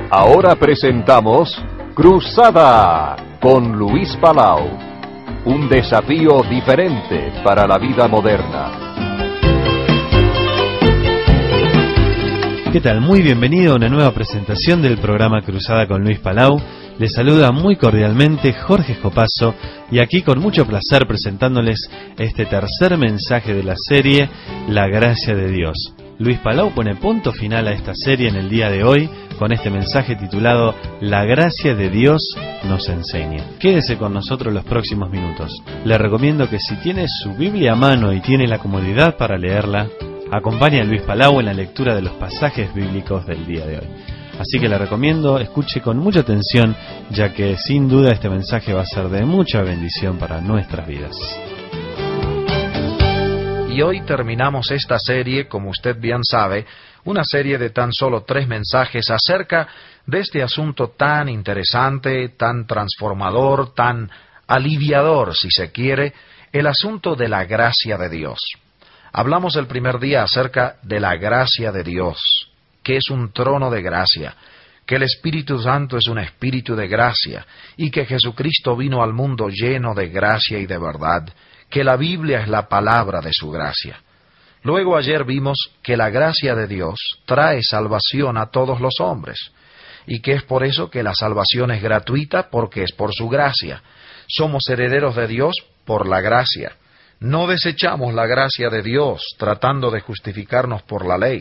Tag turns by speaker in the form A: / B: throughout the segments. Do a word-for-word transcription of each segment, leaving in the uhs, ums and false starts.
A: Ahora presentamos Cruzada con Luis Palau. Un desafío diferente para la vida moderna.
B: ¿Qué tal? Muy bienvenido a una nueva presentación del programa Cruzada con Luis Palau. Les saluda muy cordialmente Jorge Escopazo y aquí con mucho placer presentándoles este tercer mensaje de la serie La Gracia de Dios. Luis Palau pone punto final a esta serie en el día de hoy con este mensaje titulado La Gracia de Dios nos enseña. Quédese con nosotros los próximos minutos. Le recomiendo que si tiene su Biblia a mano y tiene la comodidad para leerla, acompañe a Luis Palau en la lectura de los pasajes bíblicos del día de hoy. Así que le recomiendo, escuche con mucha atención, ya que sin duda este mensaje va a ser de mucha bendición para nuestras vidas.
C: Y hoy terminamos esta serie, como usted bien sabe, una serie de tan solo tres mensajes acerca de este asunto tan interesante, tan transformador, tan aliviador, si se quiere, el asunto de la gracia de Dios. Hablamos el primer día acerca de la gracia de Dios, que es un trono de gracia, que el Espíritu Santo es un espíritu de gracia, y que Jesucristo vino al mundo lleno de gracia y de verdad, que la Biblia es la palabra de su gracia. Luego ayer vimos que la gracia de Dios trae salvación a todos los hombres, y que es por eso que la salvación es gratuita, porque es por su gracia. Somos herederos de Dios por la gracia. No desechamos la gracia de Dios tratando de justificarnos por la ley.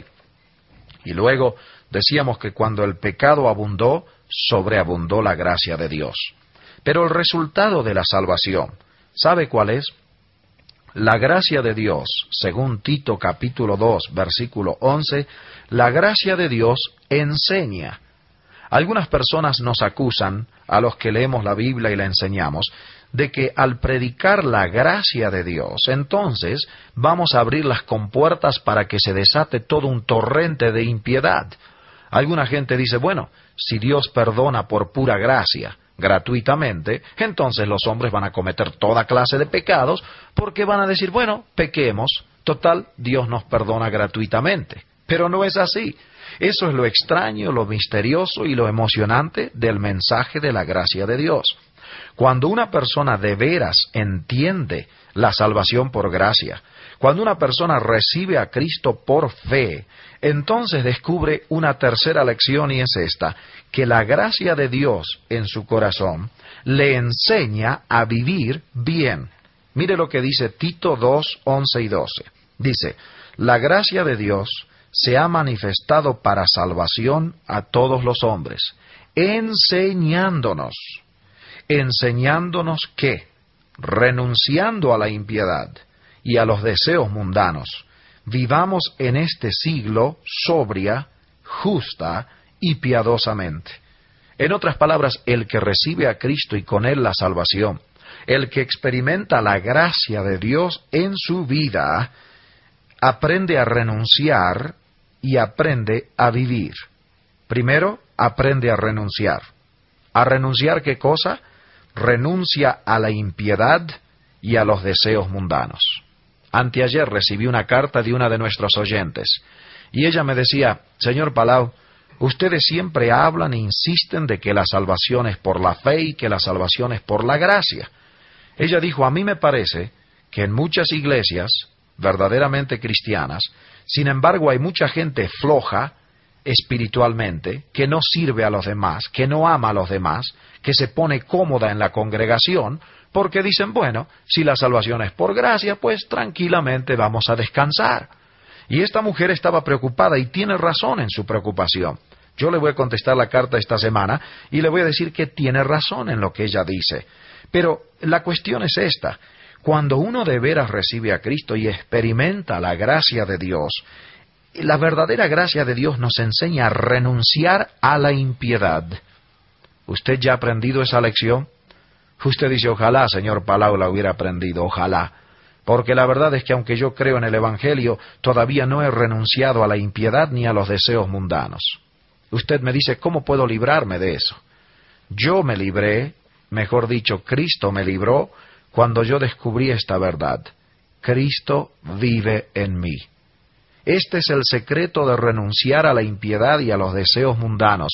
C: Y luego decíamos que cuando el pecado abundó, sobreabundó la gracia de Dios. Pero el resultado de la salvación, ¿sabe cuál es? La gracia de Dios, según Tito capítulo dos, versículo once, la gracia de Dios enseña. Algunas personas nos acusan, a los que leemos la Biblia y la enseñamos, de que al predicar la gracia de Dios, entonces vamos a abrir las compuertas para que se desate todo un torrente de impiedad. Alguna gente dice, bueno, si Dios perdona por pura gracia, gratuitamente, entonces los hombres van a cometer toda clase de pecados, porque van a decir, bueno, pequemos, total, Dios nos perdona gratuitamente. Pero no es así. Eso es lo extraño, lo misterioso y lo emocionante del mensaje de la gracia de Dios. Cuando una persona de veras entiende la salvación por gracia, cuando una persona recibe a Cristo por fe, entonces descubre una tercera lección y es esta, que la gracia de Dios en su corazón le enseña a vivir bien. Mire lo que dice Tito dos, once y doce. Dice, la gracia de Dios se ha manifestado para salvación a todos los hombres, enseñándonos, enseñándonos que, renunciando a la impiedad y a los deseos mundanos, vivamos en este siglo sobria, justa y piadosamente. En otras palabras, el que recibe a Cristo y con él la salvación, el que experimenta la gracia de Dios en su vida, aprende a renunciar y aprende a vivir. Primero, aprende a renunciar. ¿A renunciar qué cosa? Renuncia a la impiedad y a los deseos mundanos. Anteayer recibí una carta de una de nuestros oyentes, y ella me decía, señor Palau, ustedes siempre hablan e insisten de que la salvación es por la fe y que la salvación es por la gracia. Ella dijo, a mí me parece que en muchas iglesias verdaderamente cristianas, sin embargo hay mucha gente floja espiritualmente, que no sirve a los demás, que no ama a los demás, que se pone cómoda en la congregación, porque dicen, bueno, si la salvación es por gracia, pues tranquilamente vamos a descansar. Y esta mujer estaba preocupada y tiene razón en su preocupación. Yo le voy a contestar la carta esta semana y le voy a decir que tiene razón en lo que ella dice. Pero la cuestión es esta. Cuando uno de veras recibe a Cristo y experimenta la gracia de Dios, la verdadera gracia de Dios nos enseña a renunciar a la impiedad. ¿Usted ya ha aprendido esa lección? Usted dice, ojalá, señor Palau, la hubiera aprendido, ojalá. Porque la verdad es que aunque yo creo en el Evangelio, todavía no he renunciado a la impiedad ni a los deseos mundanos. Usted me dice, ¿cómo puedo librarme de eso? Yo me libré, mejor dicho, Cristo me libró, cuando yo descubrí esta verdad. Cristo vive en mí. Este es el secreto de renunciar a la impiedad y a los deseos mundanos.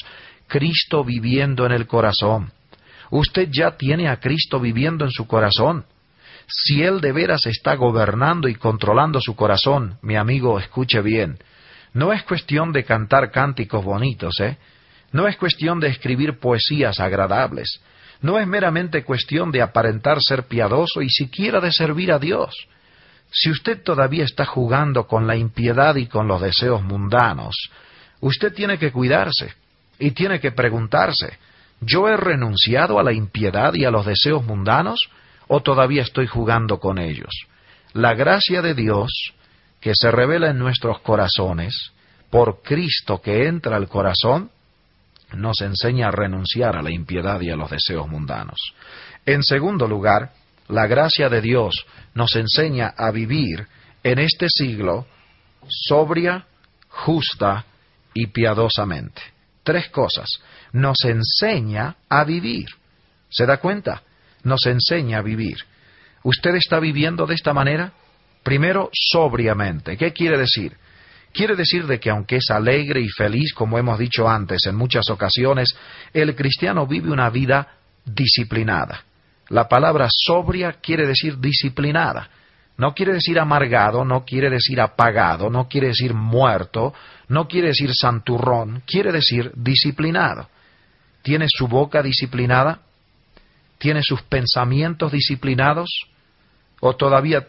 C: Cristo viviendo en el corazón. Usted ya tiene a Cristo viviendo en su corazón. Si Él de veras está gobernando y controlando su corazón, mi amigo, escuche bien, no es cuestión de cantar cánticos bonitos, ¿eh? No es cuestión de escribir poesías agradables. No es meramente cuestión de aparentar ser piadoso y siquiera de servir a Dios. Si usted todavía está jugando con la impiedad y con los deseos mundanos, usted tiene que cuidarse y tiene que preguntarse, ¿yo he renunciado a la impiedad y a los deseos mundanos o todavía estoy jugando con ellos? La gracia de Dios, que se revela en nuestros corazones, por Cristo que entra al corazón, nos enseña a renunciar a la impiedad y a los deseos mundanos. En segundo lugar, la gracia de Dios nos enseña a vivir en este siglo sobria, justa y piadosamente. Tres cosas. Nos enseña a vivir. ¿Se da cuenta? Nos enseña a vivir. ¿Usted está viviendo de esta manera? Primero, sobriamente. ¿Qué quiere decir? Quiere decir de que aunque es alegre y feliz, como hemos dicho antes en muchas ocasiones, el cristiano vive una vida disciplinada. La palabra sobria quiere decir disciplinada. No quiere decir amargado, no quiere decir apagado, no quiere decir muerto, no quiere decir santurrón, quiere decir disciplinado. ¿Tiene su boca disciplinada? ¿Tiene sus pensamientos disciplinados? ¿O todavía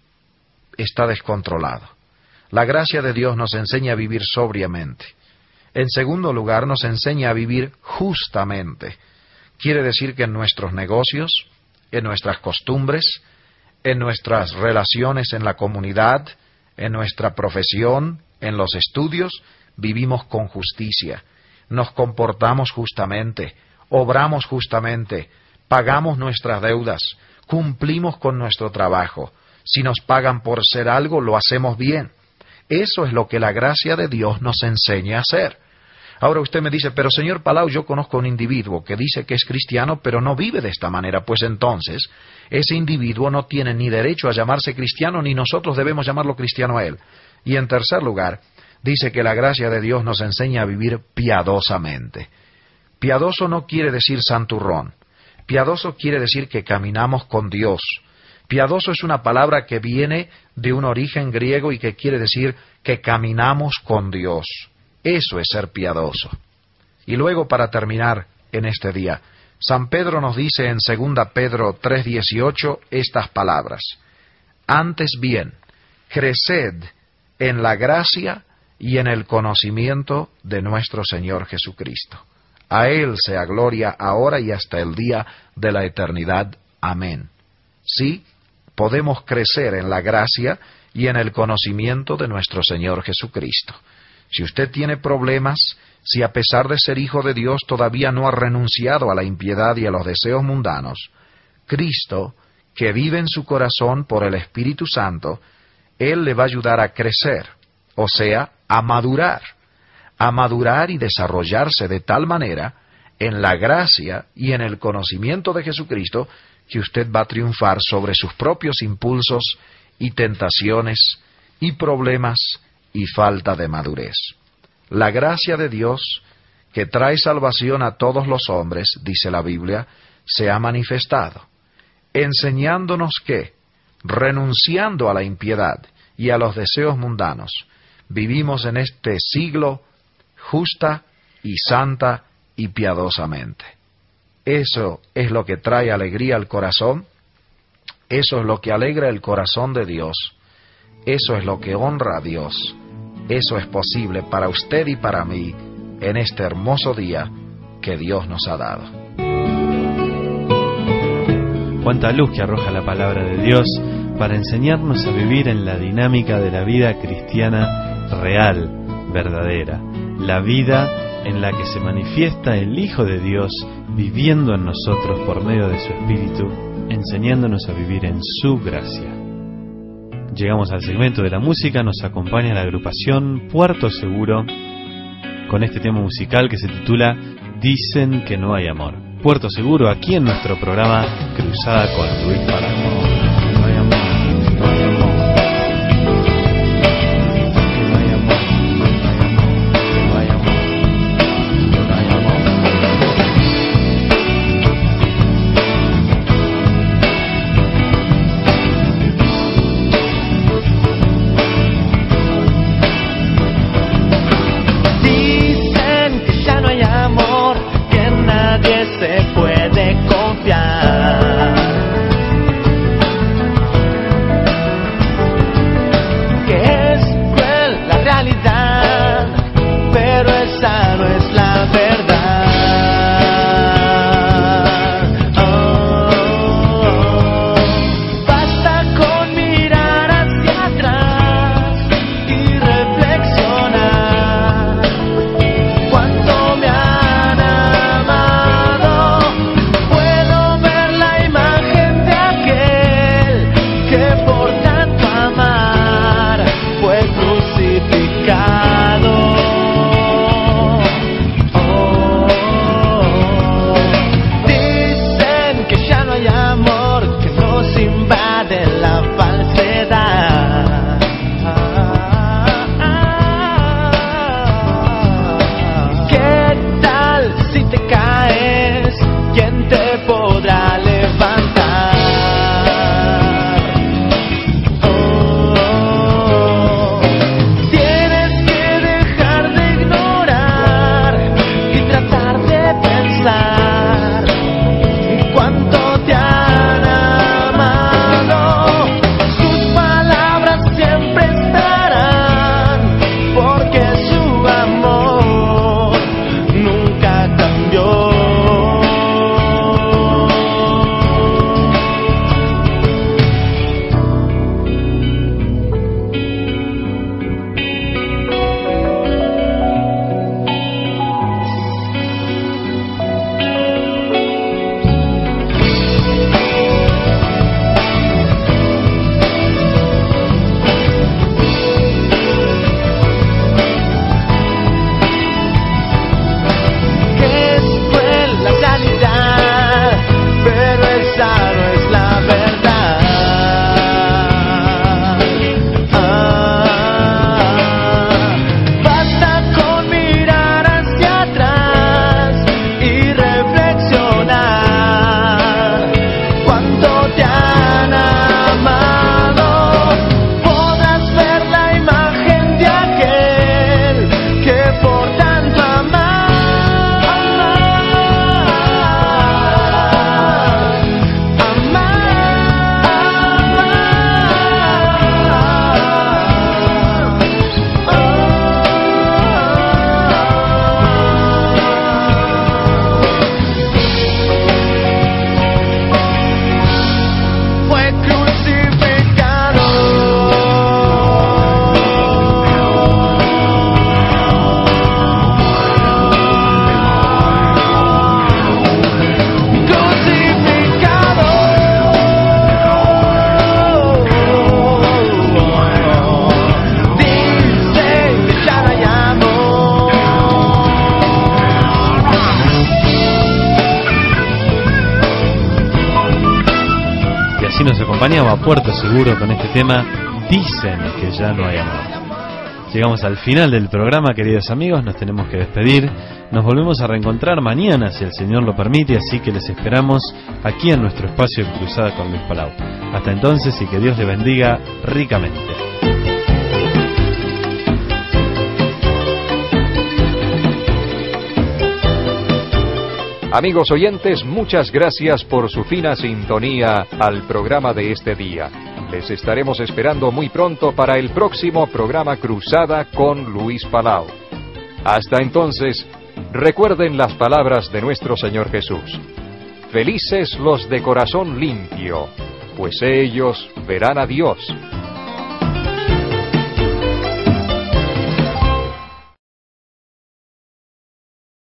C: está descontrolado? La gracia de Dios nos enseña a vivir sobriamente. En segundo lugar, nos enseña a vivir justamente. Quiere decir que en nuestros negocios, en nuestras costumbres, en nuestras relaciones en la comunidad, en nuestra profesión, en los estudios, vivimos con justicia, nos comportamos justamente, obramos justamente, pagamos nuestras deudas, cumplimos con nuestro trabajo. Si nos pagan por ser algo, lo hacemos bien. Eso es lo que la gracia de Dios nos enseña a hacer. Ahora usted me dice, pero señor Palau, yo conozco un individuo que dice que es cristiano, pero no vive de esta manera. Pues entonces, ese individuo no tiene ni derecho a llamarse cristiano, ni nosotros debemos llamarlo cristiano a él. Y en tercer lugar, dice que la gracia de Dios nos enseña a vivir piadosamente. Piadoso no quiere decir santurrón. Piadoso quiere decir que caminamos con Dios. Piadoso es una palabra que viene de un origen griego y que quiere decir que caminamos con Dios. Eso es ser piadoso. Y luego, para terminar en este día, San Pedro nos dice en segunda Pedro tres dieciocho estas palabras: antes bien, creced en la gracia y en el conocimiento de nuestro Señor Jesucristo. A Él sea gloria ahora y hasta el día de la eternidad. Amén. Sí, podemos crecer en la gracia y en el conocimiento de nuestro Señor Jesucristo. Si usted tiene problemas, si a pesar de ser hijo de Dios todavía no ha renunciado a la impiedad y a los deseos mundanos, Cristo, que vive en su corazón por el Espíritu Santo, Él le va a ayudar a crecer, o sea, a madurar, a madurar y desarrollarse de tal manera en la gracia y en el conocimiento de Jesucristo que usted va a triunfar sobre sus propios impulsos y tentaciones y problemas y falta de madurez. La gracia de Dios, que trae salvación a todos los hombres, dice la Biblia, se ha manifestado, enseñándonos que, renunciando a la impiedad y a los deseos mundanos, vivimos en este siglo justa y santa y piadosamente. Eso es lo que trae alegría al corazón, eso es lo que alegra el corazón de Dios, eso es lo que honra a Dios, eso es posible para usted y para mí en este hermoso día que Dios nos ha dado.
B: Cuánta luz que arroja la palabra de Dios para enseñarnos a vivir en la dinámica de la vida cristiana real, verdadera, la vida en la que se manifiesta el Hijo de Dios viviendo en nosotros por medio de su Espíritu, enseñándonos a vivir en su gracia. Llegamos al segmento de la música, nos acompaña la agrupación Puerto Seguro con este tema musical que se titula Dicen que no hay amor. Puerto Seguro aquí en nuestro programa Cruzada con Luis Palau.
D: No hay amor, no hay amor, no hay amor, no hay amor, no hay amor.
B: nos acompañaba a Puerto Seguro con este tema Dicen que ya no hay amor. Llegamos al final del programa, queridos amigos, nos tenemos que despedir. Nos volvemos a reencontrar mañana, si el Señor lo permite, así que les esperamos aquí en nuestro espacio de Cruzada con Luis Palau. Hasta entonces, y que Dios le bendiga ricamente.
A: Amigos oyentes, muchas gracias por su fina sintonía al programa de este día. Les estaremos esperando muy pronto para el próximo programa Cruzada con Luis Palau. Hasta entonces, recuerden las palabras de nuestro Señor Jesús. Felices los de corazón limpio, pues ellos verán a Dios.